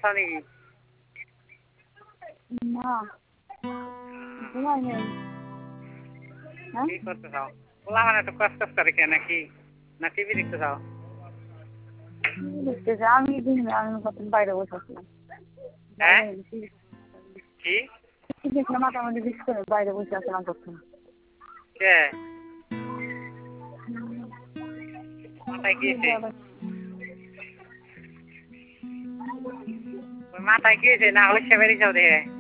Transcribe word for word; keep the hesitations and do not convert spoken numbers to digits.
আছো নাকি? না ঘুমাই নেই। কি করতে চাও? পোলা মানে তো কষ্ট করে কে নাকি? না টিভি দেখতে চাও? দেখতে যা আমি দিন আমি কত বাইরে বসে আসলাম। হ্যাঁ কি দেখলাম মাথামুটি বিষ করে বাইরে বসে আসলাম কখন। কে মাথায় গিয়েছে? মাথায় গিয়েছে না হলে সে বেরিয়ে যাও দেখে।